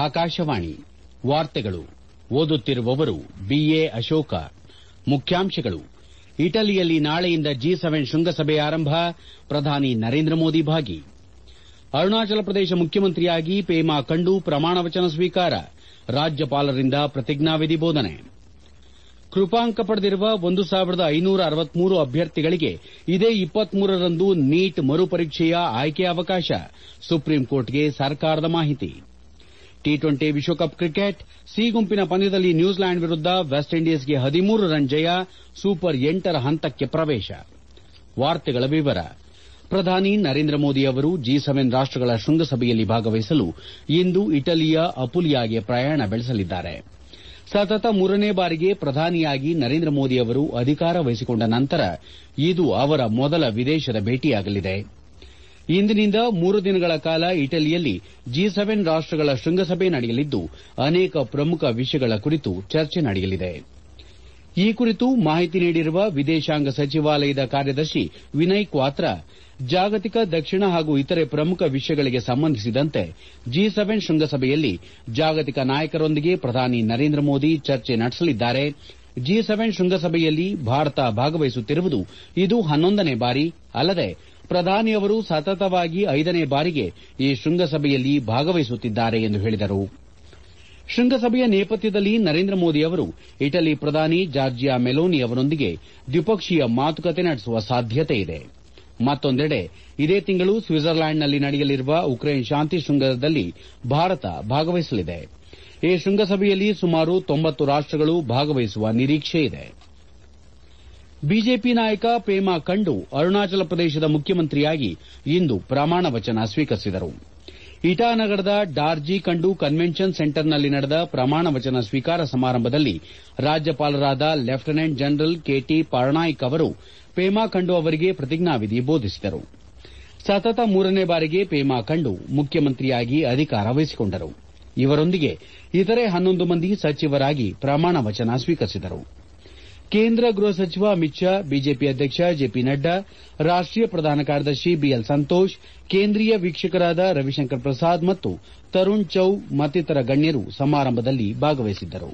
ಆಕಾಶವಾಣಿ ವಾರ್ತೆಗಳು ಓದುತ್ತಿರುವವರು ಬಿಎ ಅಶೋಕ. ಮುಖ್ಯಾಂಶಗಳು: ಇಟಲಿಯಲ್ಲಿ ನಾಳೆಯಿಂದ ಜಿ7 ಶೃಂಗಸಭೆ ಆರಂಭ, ಪ್ರಧಾನಿ ನರೇಂದ್ರ ಮೋದಿ ಭಾಗಿ. ಅರುಣಾಚಲ ಪ್ರದೇಶ ಮುಖ್ಯಮಂತ್ರಿಯಾಗಿ ಪೇಮಾ ಖಂಡು ಪ್ರಮಾಣವಚನ ಸ್ವೀಕಾರ, ರಾಜ್ಯಪಾಲರಿಂದ ಪ್ರತಿಜ್ಞಾವಿಧಿ ಬೋಧನೆ. ಕೃಪಾಂಕ ಪಡೆದಿರುವ 1563 ಅಭ್ಯರ್ಥಿಗಳಿಗೆ ಇದೇ 23ರಂದು ನೀಟ್ ಮರುಪರೀಕ್ಷೆಯ ಆಯ್ಕೆ ಅವಕಾಶ, ಸುಪ್ರೀಂ ಕೋರ್ಟ್ಗೆ ಸರ್ಕಾರದ ಮಾಹಿತಿ. ಟಿ20 ವಿಶ್ವಕಪ್ ಕ್ರಿಕೆಟ್, ಸಿ ಗುಂಪಿನ ಪಂದ್ಯದಲ್ಲಿ ನ್ಯೂಜಿಲೆಂಡ್ ವಿರುದ್ಧ ವೆಸ್ಟ್ ಇಂಡೀಸ್ಗೆ 13 ರನ್ ಜಯ, ಸೂಪರ್ 8ರ ಹಂತಕ್ಕೆ ಪ್ರವೇಶ. ಪ್ರಧಾನಿ ನರೇಂದ್ರ ಮೋದಿ ಅವರು ಜಿ7 ರಾಷ್ಟಗಳ ಶೃಂಗಸಭೆಯಲ್ಲಿ ಭಾಗವಹಿಸಲು ಇಂದು ಇಟಲಿಯ ಅಪುಲಿಯಾಗೆ ಪ್ರಯಾಣ ಬೆಳೆಸಲಿದ್ದಾರೆ. ಸತತ 3ನೇ ಬಾರಿಗೆ ಪ್ರಧಾನಿಯಾಗಿ ನರೇಂದ್ರ ಮೋದಿ ಅವರು ಅಧಿಕಾರ ವಹಿಸಿಕೊಂಡ ನಂತರ ಇದು ಅವರ ಮೊದಲ ವಿದೇಶದ ಭೇಟಿಯಾಗಲಿದೆ. ಇಂದಿನಿಂದ 3 ದಿನಗಳ ಕಾಲ ಇಟಲಿಯಲ್ಲಿ ಜಿ7 ರಾಷ್ಟಗಳ ಶೃಂಗಸಭೆ ನಡೆಯಲಿದ್ದು, ಅನೇಕ ಪ್ರಮುಖ ವಿಷಯಗಳ ಕುರಿತು ಚರ್ಚೆ ನಡೆಯಲಿದೆ. ಈ ಕುರಿತು ಮಾಹಿತಿ ನೀಡಿರುವ ವಿದೇಶಾಂಗ ಸಚಿವಾಲಯದ ಕಾರ್ಯದರ್ಶಿ ವಿನಯ್ ಕ್ವಾತ್ರಾ, ಜಾಗತಿಕ, ದಕ್ಷಿಣ ಹಾಗೂ ಇತರೆ ಪ್ರಮುಖ ವಿಷಯಗಳಿಗೆ ಸಂಬಂಧಿಸಿದಂತೆ ಜಿ7 ಶೃಂಗಸಭೆಯಲ್ಲಿ ಜಾಗತಿಕ ನಾಯಕರೊಂದಿಗೆ ಪ್ರಧಾನಿ ನರೇಂದ್ರ ಮೋದಿ ಚರ್ಚೆ ನಡೆಸಲಿದ್ದಾರೆ. ಜಿ7 ಶೃಂಗಸಭೆಯಲ್ಲಿ ಭಾರತ ಭಾಗವಹಿಸುತ್ತಿರುವುದು ಇದು 11ನೇ ಬಾರಿ. ಅಲ್ಲದೆ ಪ್ರಧಾನಿ ಅವರು ಸತತವಾಗಿ 5ನೇ ಬಾರಿಗೆ ಈ ಶೃಂಗಸಭೆಯಲ್ಲಿ ಭಾಗವಹಿಸುತ್ತಿದ್ದಾರೆ ಎಂದು ಹೇಳಿದರು. ಶೃಂಗಸಭೆಯ ನೇಪಥ್ಯದಲ್ಲಿ ನರೇಂದ್ರ ಮೋದಿ ಅವರು ಇಟಲಿ ಪ್ರಧಾನಿ ಜಾರ್ಜಿಯಾ ಮೆಲೋನಿ ಅವರೊಂದಿಗೆ ದ್ವಿಪಕ್ಷೀಯ ಮಾತುಕತೆ ನಡೆಸುವ ಸಾಧ್ಯತೆ ಇದೆ. ಮತ್ತೊಂದೆಡೆ ಇದೇ ತಿಂಗಳು ಸ್ವಿಟ್ಜರ್ಲ್ಯಾಂಡ್ನಲ್ಲಿ ನಡೆಯಲಿರುವ ಉಕ್ರೇನ್ ಶಾಂತಿ ಶೃಂಗದಲ್ಲಿ ಭಾರತ ಭಾಗವಹಿಸಲಿದೆ. ಈ ಶೃಂಗಸಭೆಯಲ್ಲಿ ಸುಮಾರು 90 ರಾಷ್ಟಗಳು ಭಾಗವಹಿಸುವ ನಿರೀಕ್ಷೆ ಇದೆ. ಬಿಜೆಪಿ ನಾಯಕ ಪೇಮಾ ಖಂಡು ಅರುಣಾಚಲ ಪ್ರದೇಶದ ಮುಖ್ಯಮಂತ್ರಿಯಾಗಿ ಇಂದು ಪ್ರಮಾಣ ವಚನ ಸ್ವೀಕರಿಸಿದರು. ಇಟಾನಗರದ ಡಾರ್ಜಿ ಖಂಡು ಕನ್ವೆನ್ಷನ್ ಸೆಂಟರ್ನಲ್ಲಿ ನಡೆದ ಪ್ರಮಾಣ ವಚನ ಸ್ವೀಕಾರ ಸಮಾರಂಭದಲ್ಲಿ ರಾಜ್ಯಪಾಲರಾದ ಲೆಫ್ಟಿನೆಂಟ್ ಜನರಲ್ ಕೆಟಿ ಪರ್ನಾಯ್ಕ್ ಅವರು ಪೇಮಾ ಖಂಡು ಅವರಿಗೆ ಪ್ರತಿಜ್ಞಾವಿಧಿ ಬೋಧಿಸಿದರು. ಸತತ 3ನೇ ಬಾರಿಗೆ ಪೇಮಾ ಖಂಡು ಮುಖ್ಯಮಂತ್ರಿಯಾಗಿ ಅಧಿಕಾರ ವಹಿಸಿಕೊಂಡರು. ಇವರೊಂದಿಗೆ ಇತರೆ 11 ಮಂದಿ ಸಚಿವರಾಗಿ ಪ್ರಮಾಣ ವಚನ ಸ್ವೀಕರಿಸಿದರು. ಕೇಂದ್ರ ಗೃಹ ಸಚಿವ ಅಮಿತ್ ಶಾ, ಬಿಜೆಪಿ ಅಧ್ಯಕ್ಷ ಜೆಪಿ ನಡ್ಡಾ, ರಾಷ್ಟೀಯ ಪ್ರಧಾನ ಕಾರ್ಯದರ್ಶಿ ಬಿಎಲ್ ಸಂತೋಷ್, ಕೇಂದ್ರೀಯ ವೀಕ್ಷಕರಾದ ರವಿಶಂಕರ್ ಪ್ರಸಾದ್ ಮತ್ತು ತರುಣ್ ಚೌ ಮತ್ತಿತರ ಗಣ್ಯರು ಸಮಾರಂಭದಲ್ಲಿ ಭಾಗವಹಿಸಿದ್ದರು.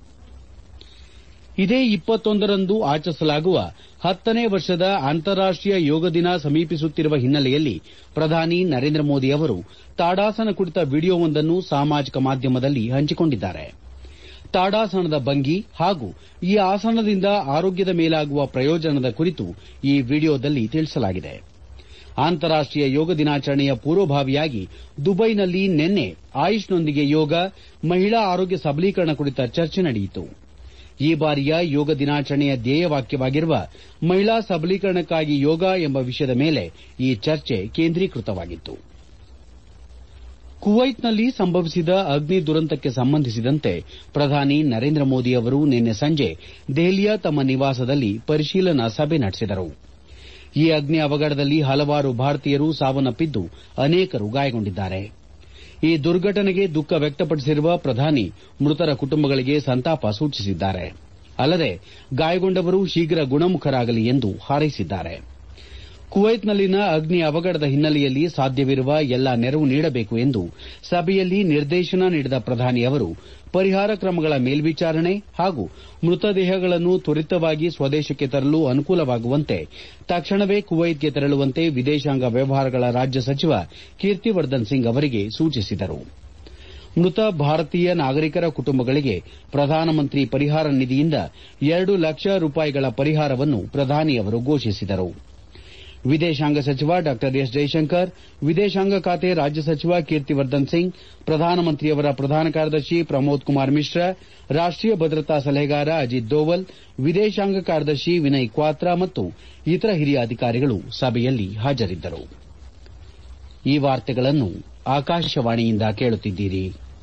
ಇದೇ 21ರಂದು ಆಚರಿಸಲಾಗುವ 10ನೇ ವರ್ಷದ ಅಂತಾರಾಷ್ಟೀಯ ಯೋಗ ದಿನ ಸಮೀಪಿಸುತ್ತಿರುವ ಹಿನ್ನೆಲೆಯಲ್ಲಿ ಪ್ರಧಾನಿ ನರೇಂದ್ರ ಮೋದಿ ಅವರು ತಾಡಾಸನ ಕುರಿತ ವಿಡಿಯೋವೊಂದನ್ನು ಸಾಮಾಜಿಕ ಮಾಧ್ಯಮದಲ್ಲಿ ಹಂಚಿಕೊಂಡಿದ್ದಾರೆ. ತಾಡಾಸನದ ಭಂಗಿ ಹಾಗೂ ಈ ಆಸನದಿಂದ ಆರೋಗ್ಯದ ಮೇಲಾಗುವ ಪ್ರಯೋಜನದ ಕುರಿತು ಈ ವಿಡಿಯೋದಲ್ಲಿ ತಿಳಿಸಲಾಗಿದೆ. ಅಂತಾರಾಷ್ಟೀಯ ಯೋಗ ದಿನಾಚರಣೆಯ ಪೂರ್ವಭಾವಿಯಾಗಿ ದುಬೈನಲ್ಲಿ ನಿನ್ನೆ ಆಯುಷ್ನೊಂದಿಗೆ ಯೋಗ, ಮಹಿಳಾ ಆರೋಗ್ಯ ಸಬಲೀಕರಣ ಕುರಿತ ಚರ್ಚೆ ನಡೆಯಿತು. ಈ ಬಾರಿಯ ಯೋಗ ದಿನಾಚರಣೆಯ ಧ್ಯೇಯವಾಕ್ಯವಾಗಿರುವ ಮಹಿಳಾ ಸಬಲೀಕರಣಕ್ಕಾಗಿ ಯೋಗ ಎಂಬ ವಿಷಯದ ಮೇಲೆ ಈ ಚರ್ಚೆ ಕೇಂದ್ರೀಕೃತವಾಗಿತ್ತು. ಕುವೈತ್ನಲ್ಲಿ ಸಂಭವಿಸಿದ ಅಗ್ನಿ ದುರಂತಕ್ಕೆ ಸಂಬಂಧಿಸಿದಂತೆ ಪ್ರಧಾನಿ ನರೇಂದ್ರ ಮೋದಿ ಅವರು ನಿನ್ನೆ ಸಂಜೆ ದೆಹಲಿಯ ತಮ್ಮ ನಿವಾಸದಲ್ಲಿ ಪರಿಶೀಲನಾ ಸಭೆ ನಡೆಸಿದರು. ಈ ಅಗ್ನಿ ಅವಘಡದಲ್ಲಿ ಹಲವಾರು ಭಾರತೀಯರು ಸಾವನ್ನಪ್ಪಿದ್ದು, ಅನೇಕರು ಗಾಯಗೊಂಡಿದ್ದಾರೆ. ಈ ದುರ್ಘಟನೆಗೆ ದುಃಖ ವ್ಯಕ್ತಪಡಿಸಿರುವ ಪ್ರಧಾನಿ ಮೃತರ ಕುಟುಂಬಗಳಿಗೆ ಸಂತಾಪ ಸೂಚಿಸಿದ್ದಾರೆ. ಅಲ್ಲದೆ ಗಾಯಗೊಂಡವರು ಶೀಘ್ರ ಗುಣಮುಖರಾಗಲಿ ಎಂದು ಹಾರೈಸಿದ್ದಾರೆ. ಕುವೈತ್ನಲ್ಲಿನ ಅಗ್ನಿ ಅವಘಡದ ಹಿನ್ನೆಲೆಯಲ್ಲಿ ಸಾಧ್ಯವಿರುವ ಎಲ್ಲಾ ನೆರವು ನೀಡಬೇಕು ಎಂದು ಸಭೆಯಲ್ಲಿ ನಿರ್ದೇಶನ ನೀಡಿದ ಪ್ರಧಾನಿ ಅವರು ಪರಿಹಾರ ಕ್ರಮಗಳ ಮೇಲ್ವಿಚಾರಣೆ ಹಾಗೂ ಮೃತದೇಹಗಳನ್ನು ತ್ವರಿತವಾಗಿ ಸ್ವದೇಶಕ್ಕೆ ತರಲು ಅನುಕೂಲವಾಗುವಂತೆ ತಕ್ಷಣವೇ ಕುವೈತ್ಗೆ ತೆರಳುವಂತೆ ವಿದೇಶಾಂಗ ವ್ಯವಹಾರಗಳ ರಾಜ್ಯ ಸಚಿವ ಕೀರ್ತಿವರ್ಧನ್ ಸಿಂಗ್ ಅವರಿಗೆ ಸೂಚಿಸಿದರು. ಮೃತ ಭಾರತೀಯ ನಾಗರಿಕರ ಕುಟುಂಬಗಳಿಗೆ ಪ್ರಧಾನಮಂತ್ರಿ ಪರಿಹಾರ ನಿಧಿಯಿಂದ 2 ಲಕ್ಷ ರೂಪಾಯಿಗಳ ಪರಿಹಾರವನ್ನು ಪ್ರಧಾನಿ ಅವರು ಘೋಷಿಸಿದರು. ವಿದೇಶಾಂಗ ಸಚಿವ ಡಾ ಎಸ್ ಜೈಶಂಕರ್, ವಿದೇಶಾಂಗ ಖಾತೆ ರಾಜ್ಯ ಸಚಿವ ಕೀರ್ತಿವರ್ಧನ್ ಸಿಂಗ್, ಪ್ರಧಾನಮಂತ್ರಿಯವರ ಪ್ರಧಾನ ಕಾರ್ಯದರ್ಶಿ ಪ್ರಮೋದ್ ಕುಮಾರ್ ಮಿಶ್ರಾ, ರಾಷ್ಟೀಯ ಭದ್ರತಾ ಸಲಹೆಗಾರ ಅಜಿತ್ ದೋವಲ್, ವಿದೇಶಾಂಗ ಕಾರ್ಯದರ್ಶಿ ವಿನಯ್ ಕ್ವಾತ್ರಾ ಮತ್ತು ಇತರ ಹಿರಿಯ ಅಧಿಕಾರಿಗಳು ಸಭೆಯಲ್ಲಿ ಹಾಜರಿದ್ದರು. ಈ ವಾರ್ತೆಗಳನ್ನು ಆಕಾಶವಾಣಿಯಿಂದ ಕೇಳುತ್ತಿದ್ದೀರಿ.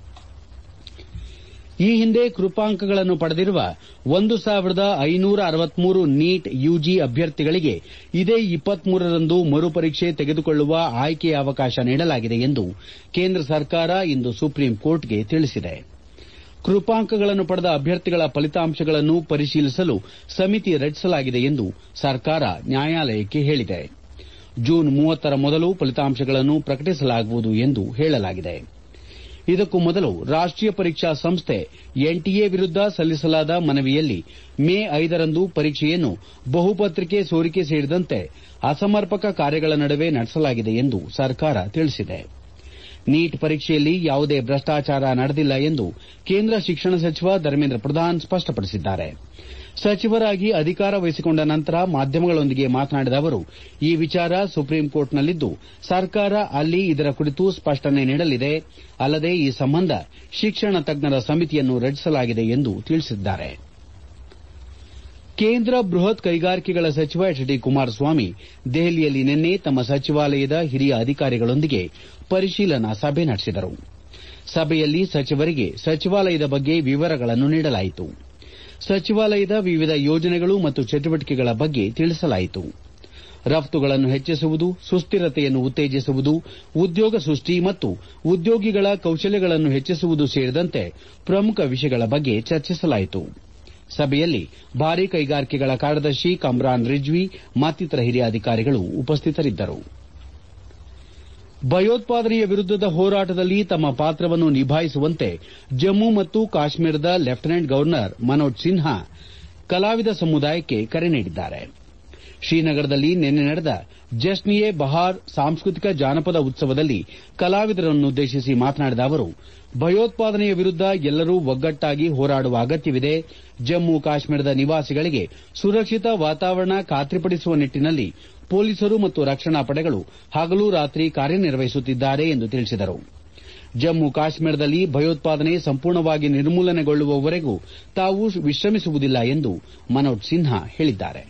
ಈ ಹಿಂದೆ ಕೃಪಾಂಕಗಳನ್ನು ಪಡೆದಿರುವ 1563 ನೀಟ್ ಯುಜಿ ಅಭ್ಯರ್ಥಿಗಳಿಗೆ ಇದೇ 23ರಂದು ಮರುಪರೀಕ್ಷೆ ತೆಗೆದುಕೊಳ್ಳುವ ಆಯ್ಕೆಯ ಅವಕಾಶ ನೀಡಲಾಗಿದೆ ಎಂದು ಕೇಂದ್ರ ಸರ್ಕಾರ ಇಂದು ಸುಪ್ರೀಂ ಕೋರ್ಟ್ಗೆ ತಿಳಿಸಿದೆ. ಕೃಪಾಂಕಗಳನ್ನು ಪಡೆದ ಅಭ್ಯರ್ಥಿಗಳ ಫಲಿತಾಂಶಗಳನ್ನು ಪರಿಶೀಲಿಸಲು ಸಮಿತಿ ರಚಿಸಲಾಗಿದೆ ಎಂದು ಸರ್ಕಾರ ನ್ಯಾಯಾಲಯಕ್ಕೆ ಹೇಳಿದೆ. ಜೂನ್ 30ರ ಮೊದಲು ಫಲಿತಾಂಶಗಳನ್ನು ಪ್ರಕಟಿಸಲಾಗುವುದು ಎಂದು ಹೇಳಲಾಗಿದೆ. ಇದಕ್ಕೂ ಮೊದಲು ರಾಷ್ಟೀಯ ಪರೀಕ್ಷಾ ಸಂಸ್ಥೆ ಎನ್ಟಿಎ ವಿರುದ್ದ ಸಲ್ಲಿಸಲಾದ ಮನವಿಯಲ್ಲಿ ಮೇ 5ರಂದು ಪರೀಕ್ಷೆಯನ್ನು ಬಹುಪತ್ರಿಕೆ ಸೋರಿಕೆ ಸೇರಿದಂತೆ ಅಸಮರ್ಪಕ ಕಾರ್ಯಗಳ ನಡುವೆ ನಡೆಸಲಾಗಿದೆ ಎಂದು ಸರ್ಕಾರ ತಿಳಿಸಿದೆ. ನೀಟ್ ಪರೀಕ್ಷೆಯಲ್ಲಿ ಯಾವುದೇ ಭ್ರಷ್ಟಾಚಾರ ನಡೆದಿಲ್ಲ ಎಂದು ಕೇಂದ್ರ ಶಿಕ್ಷಣ ಸಚಿವ ಧರ್ಮೇಂದ್ರ ಪ್ರಧಾನ್ ಸ್ಪಷ್ಟಪಡಿಸಿದ್ದಾರೆ. ಸಚಿವರಾಗಿ ಅಧಿಕಾರ ವಹಿಸಿಕೊಂಡ ನಂತರ ಮಾಧ್ಯಮಗಳೊಂದಿಗೆ ಮಾತನಾಡಿದ ಅವರು, ಈ ವಿಚಾರ ಸುಪ್ರೀಂ ಕೋರ್ಟ್ನಲ್ಲಿದ್ದು ಸರ್ಕಾರ ಅಲ್ಲಿ ಇದರ ಕುರಿತು ಸ್ಪಷ್ಟನೆ ನೀಡಲಿದೆ. ಅಲ್ಲದೆ ಈ ಸಂಬಂಧ ಶಿಕ್ಷಣ ತಜ್ಞರ ಸಮಿತಿಯನ್ನು ರಚಿಸಲಾಗಿದೆ ಎಂದು ತಿಳಿಸಿದ್ದಾರೆ. ಕೇಂದ್ರ ಬೃಹತ್ ಕೈಗಾರಿಕೆಗಳ ಸಚಿವ ಎಚ್ ಡಿ ಕುಮಾರಸ್ವಾಮಿ ದೆಹಲಿಯಲ್ಲಿ ನಿನ್ನೆ ತಮ್ಮ ಸಚಿವಾಲಯದ ಹಿರಿಯ ಅಧಿಕಾರಿಗಳೊಂದಿಗೆ ಪರಿಶೀಲನಾ ಸಭೆ ನಡೆಸಿದರು. ಸಭೆಯಲ್ಲಿ ಸಚಿವರಿಗೆ ಸಚಿವಾಲಯದ ಬಗ್ಗೆ ವಿವರಗಳನ್ನು ನೀಡಲಾಯಿತು. ಸಚಿವಾಲಯದ ವಿವಿಧ ಯೋಜನೆಗಳು ಮತ್ತು ಚಟುವಟಿಕೆಗಳ ಬಗ್ಗೆ ತಿಳಿಸಲಾಯಿತು. ರಫ್ತುಗಳನ್ನು ಹೆಚ್ಚಿಸುವುದು, ಸುಸ್ಥಿರತೆಯನ್ನು ಉತ್ತೇಜಿಸುವುದು, ಉದ್ಯೋಗ ಸೃಷ್ಟಿ ಮತ್ತು ಉದ್ಯೋಗಿಗಳ ಕೌಶಲ್ಯಗಳನ್ನು ಹೆಚ್ಚಿಸುವುದು ಸೇರಿದಂತೆ ಪ್ರಮುಖ ವಿಷಯಗಳ ಬಗ್ಗೆ ಚರ್ಚಿಸಲಾಯಿತು. ಸಭೆಯಲ್ಲಿ ಭಾರೀ ಕೈಗಾರಿಕೆಗಳ ಕಾರ್ಯದರ್ಶಿ ಕಮ್ರಾನ್ ರಿಜ್ವಿ ಮತ್ತಿತರ ಹಿರಿಯ ಅಧಿಕಾರಿಗಳು ಉಪಸ್ಥಿತರಿದ್ದರು. ಭಯೋತ್ಪಾದನೆಯ ವಿರುದ್ದದ ಹೋರಾಟದಲ್ಲಿ ತಮ್ಮ ಪಾತ್ರವನ್ನು ನಿಭಾಯಿಸುವಂತೆ ಜಮ್ಮು ಮತ್ತು ಕಾಶ್ಮೀರದ ಲೆಫ್ಟಿನೆಂಟ್ ಗವರ್ನರ್ ಮನೋಜ್ ಸಿನ್ಹಾ ಕಲಾವಿದ ಸಮುದಾಯಕ್ಕೆ ಕರೆ ನೀಡಿದ್ದಾರೆ. ಶ್ರೀನಗರದಲ್ಲಿ ನಿನ್ನೆ ನಡೆದ ಜಶ್ನ್-ಎ ಬಹಾರ್ ಸಾಂಸ್ಕೃತಿಕ ಜಾನಪದ ಉತ್ಸವದಲ್ಲಿ ಕಲಾವಿದರನ್ನುದ್ದೇಶಿಸಿ ಮಾತನಾಡಿದ ಅವರು, ಭಯೋತ್ಪಾದನೆಯ ವಿರುದ್ದ ಎಲ್ಲರೂ ಒಗ್ಗಟ್ಟಾಗಿ ಹೋರಾಡುವ ಅಗತ್ಯವಿದೆ. ಜಮ್ಮು ಕಾಶ್ಮೀರದ ನಿವಾಸಿಗಳಿಗೆ ಸುರಕ್ಷಿತ ವಾತಾವರಣ ಖಾತ್ರಿಪಡಿಸುವ ನಿಟ್ಟಿನಲ್ಲಿ ಪೊಲೀಸರು ಮತ್ತು ರಕ್ಷಣಾ ಪಡೆಗಳು ಹಗಲು ರಾತ್ರಿ ಕಾರ್ಯನಿರ್ವಹಿಸುತ್ತಿದ್ದಾರೆ ಎಂದು ತಿಳಿಸಿದರು. ಜಮ್ಮು ಕಾಶ್ಮೀರದಲ್ಲಿ ಭಯೋತ್ಪಾದನೆ ಸಂಪೂರ್ಣವಾಗಿ ನಿರ್ಮೂಲನೆಗೊಳ್ಳುವವರೆಗೂ ತಾವು ವಿಶ್ರಮಿಸುವುದಿಲ್ಲ ಎಂದು ಮನೋಜ್ ಸಿನ್ಹಾ ಹೇಳಿದ್ದಾರೆ.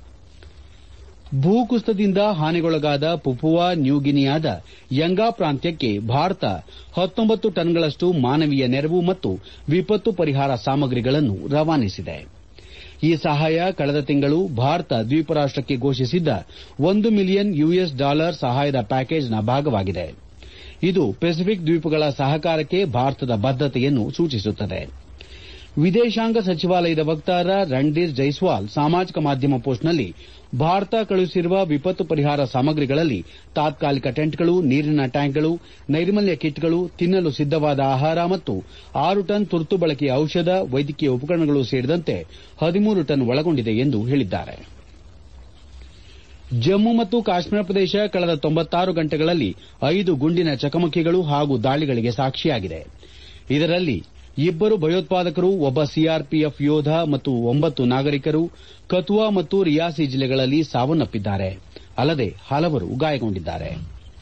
ಭೂಕುಸಿತದಿಂದ ಹಾನಿಗೊಳಗಾದ ಪಪುವಾ ನ್ಯೂಗಿನಿಯಾದ ಯಂಗಾ ಪ್ರಾಂತ್ಯಕ್ಕೆ ಭಾರತ 19 ಟನ್ಗಳಷ್ಟು ಮಾನವೀಯ ನೆರವು ಮತ್ತು ವಿಪತ್ತು ಪರಿಹಾರ ಸಾಮಗ್ರಿಗಳನ್ನು ರವಾನಿಸಿದೆ. ಈ ಸಹಾಯ ಕಳೆದ ತಿಂಗಳು ಭಾರತ ದ್ವೀಪ ರಾಷ್ಟಕ್ಕೆ ಘೋಷಿಸಿದ್ದ $1 ಮಿಲಿಯನ್ ಸಹಾಯದ ಪ್ಯಾಕೇಜ್ನ ಭಾಗವಾಗಿದೆ. ಇದು ಪೆಸಿಫಿಕ್ ದ್ವೀಪಗಳ ಸಹಕಾರಕ್ಕೆ ಭಾರತದ ಬದ್ದತೆಯನ್ನು ಸೂಚಿಸುತ್ತದೆ. ವಿದೇಶಾಂಗ ಸಚಿವಾಲಯದ ವಕ್ತಾರ ರಣಧೀರ್ ಜೈಸ್ವಾಲ್ ಸಾಮಾಜಿಕ ಮಾಧ್ಯಮ ಪೋಸ್ಟ್ನಲ್ಲಿ ಭಾರತ ಕಳುಹಿಸಿರುವ ವಿಪತ್ತು ಪರಿಹಾರ ಸಾಮಗ್ರಿಗಳಲ್ಲಿ ತಾತ್ಕಾಲಿಕ ಟೆಂಟ್ಗಳು, ನೀರಿನ ಟ್ಯಾಂಕ್ಗಳು, ನೈರ್ಮಲ್ಯ ಕಿಟ್ಗಳು, ತಿನ್ನಲು ಸಿದ್ದವಾದ ಆಹಾರ ಮತ್ತು 6 ಟನ್ ತುರ್ತು ಬಳಕೆಯ ಔಷಧ, ವೈದ್ಯಕೀಯ ಉಪಕರಣಗಳು ಸೇರಿದಂತೆ 13 ಟನ್ ಒಳಗೊಂಡಿದೆ ಎಂದು ಹೇಳಿದ್ದಾರೆ. ಜಮ್ಮು ಮತ್ತು ಕಾಶ್ಮೀರ ಪ್ರದೇಶ ಕಳೆದ 96 ಗಂಟೆಗಳಲ್ಲಿ 5 ಗುಂಡಿನ ಚಕಮಕಿಗಳು ಹಾಗೂ ದಾಳಿಗಳಿಗೆ ಸಾಕ್ಷಿಯಾಗಿದೆ. ಇದರಲ್ಲಿ 2 ಭಯೋತ್ಪಾದಕರು, ಒಬ್ಬ ಸಿಆರ್ಪಿಎಫ್ ಯೋಧ ಮತ್ತು 9 ನಾಗರಿಕರು ಕಥುವಾ ಮತ್ತು ರಿಯಾಸಿ ಜಿಲ್ಲೆಗಳಲ್ಲಿ ಸಾವನ್ನಪ್ಪಿದ್ದಾರೆ. ಅಲ್ಲದೆ ಹಲವರು ಗಾಯಗೊಂಡಿದ್ದಾರೆ.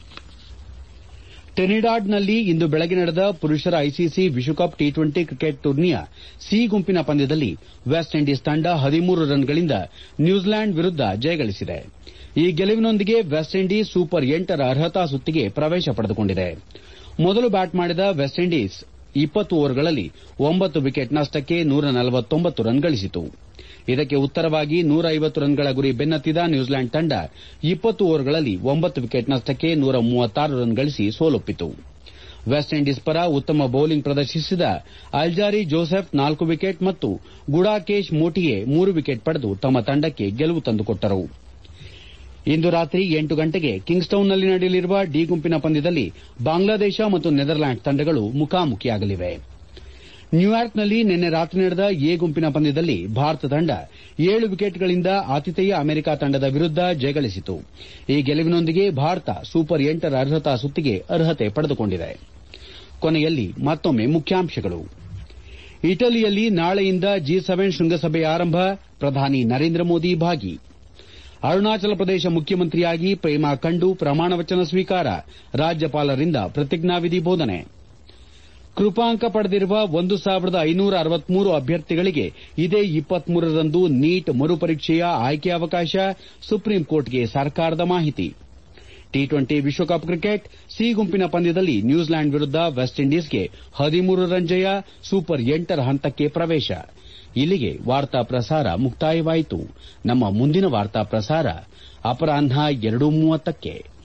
ಟ್ರಿನಿಡಾಡ್ನಲ್ಲಿ ಇಂದು ಬೆಳಗ್ಗೆ ನಡೆದ ಪುರುಷರ ಐಸಿಸಿ ವಿಶ್ವಕಪ್ ಟಿ20 ಕ್ರಿಕೆಟ್ ಟೂರ್ನಿಯ ಸಿ ಗುಂಪಿನ ಪಂದ್ಯದಲ್ಲಿ ವೆಸ್ಟ್ ಇಂಡೀಸ್ ತಂಡ 13 ರನ್ಗಳಿಂದ ನ್ಯೂಜಿಲೆಂಡ್ ವಿರುದ್ದ ಜಯಗಳಿಸಿದೆ. ಈ ಗೆಲುವಿನೊಂದಿಗೆ ವೆಸ್ಟ್ ಇಂಡೀಸ್ ಸೂಪರ್ 8ರ ಅರ್ಹತಾ ಸುತ್ತಿಗೆ ಪ್ರವೇಶ ಪಡೆದುಕೊಂಡಿದೆ. ಮೊದಲು ಬ್ಯಾಟ್ ಮಾಡಿದ ವೆಸ್ಟ್ ಇಂಡೀಸ್ 20 ಓವರ್ಗಳಲ್ಲಿ 9 ವಿಕೆಟ್ ನಷ್ಟಕ್ಕೆ 149 ರನ್ ಗಳಿಸಿತು. ಇದಕ್ಕೆ ಉತ್ತರವಾಗಿ 150 ರನ್ಗಳ ಗುರಿ ಬೆನ್ನತ್ತಿದ ನ್ಯೂಜಿಲೆಂಡ್ ತಂಡ 20 ಓವರ್ಗಳಲ್ಲಿ 9 ವಿಕೆಟ್ ನಷ್ಟಕ್ಕೆ 136 ರನ್ ಗಳಿಸಿ ಸೋಲೊಪ್ಪಿತು. ವೆಸ್ಟ್ ಇಂಡೀಸ್ ಪರ ಉತ್ತಮ ಬೌಲಿಂಗ್ ಪ್ರದರ್ಶಿಸಿದ ಅಲ್ಜಾರಿ ಜೋಸೆಫ್ 4 ವಿಕೆಟ್ ಮತ್ತು ಗುಡಾಕೇಶ್ ಮೋಟಿಯೆ 3 ವಿಕೆಟ್ ಪಡೆದು ತಮ್ಮ ತಂಡಕ್ಕೆ ಗೆಲುವು ತಂದುಕೊಟ್ಟರು. ಇಂದು ರಾತ್ರಿ 8 ಗಂಟೆಗೆ ಕಿಂಗ್ಸ್ಟೌನ್ನಲ್ಲಿ ನಡೆಯಲಿರುವ ಡಿ ಗುಂಪಿನ ಪಂದ್ಯದಲ್ಲಿ ಬಾಂಗ್ಲಾದೇಶ ಮತ್ತು ನೆದರ್ಲ್ಯಾಂಡ್ಸ್ ತಂಡಗಳು ಮುಖಾಮುಖಿಯಾಗಲಿವೆ. ನ್ಯೂಯಾರ್ಕ್ನಲ್ಲಿ ನಿನ್ನೆ ರಾತ್ರಿ ನಡೆದ ಎ ಗುಂಪಿನ ಪಂದ್ಯದಲ್ಲಿ ಭಾರತ ತಂಡ 7 ವಿಕೆಟ್ಗಳಿಂದ ಆತಿಥೇಯ ಅಮೆರಿಕ ತಂಡದ ವಿರುದ್ದ ಜಯಗಳಿಸಿತು. ಈ ಗೆಲುವಿನೊಂದಿಗೆ ಭಾರತ ಸೂಪರ್ 8ರ ಅರ್ಹತಾ ಸುತ್ತಿಗೆ ಅರ್ಹತೆ ಪಡೆದುಕೊಂಡಿದೆ. ಕೊನೆಯಲ್ಲಿ ಮತ್ತೊಮ್ಮೆ ಮುಖ್ಯಾಂಶಗಳು. ಇಟಲಿಯಲ್ಲಿ ನಾಳೆಯಿಂದ G7 ಶೃಂಗಸಭೆ ಆರಂಭ, ಪ್ರಧಾನಿ ನರೇಂದ್ರ ಮೋದಿ ಭಾಗಿ. ಅರುಣಾಚಲ ಪ್ರದೇಶ ಮುಖ್ಯಮಂತ್ರಿಯಾಗಿ ಪೇಮಾ ಖಂಡು ಪ್ರಮಾಣವಚನ ಸ್ವೀಕಾರ, ರಾಜ್ಯಪಾಲರಿಂದ ಪ್ರತಿಜ್ಞಾವಿಧಿ ಬೋಧನೆ. ಕೃಪಾಂಕ ಪಡೆದಿರುವ 1563 ಅಭ್ಯರ್ಥಿಗಳಿಗೆ ಇದೇ 23ರಂದು ನೀಟ್ ಮರುಪರೀಕ್ಷೆಯ ಆಯ್ಕೆ ಅವಕಾಶ, ಸುಪ್ರೀಂ ಕೋರ್ಟ್ಗೆ ಸರ್ಕಾರದ ಮಾಹಿತಿ. ಟಿ20 ವಿಶ್ವಕಪ್ ಕ್ರಿಕೆಟ್ ಸಿ ಗುಂಪಿನ ಪಂದ್ಯದಲ್ಲಿ ನ್ಯೂಜಿಲೆಂಡ್ ವಿರುದ್ದ ವೆಸ್ಟ್ ಇಂಡೀಸ್ಗೆ 13 ರನ್ ಜಯ, ಸೂಪರ್ 8ರ ಹಂತಕ್ಕೆ ಪ್ರವೇಶ. ಇಲ್ಲಿಗೆ ವಾರ್ತಾ ಪ್ರಸಾರ ಮುಕ್ತಾಯವಾಯಿತು. ನಮ್ಮ ಮುಂದಿನ ವಾರ್ತಾ ಪ್ರಸಾರ ಅಪರಾಹ್ನ 2:30ಕ್ಕೆ.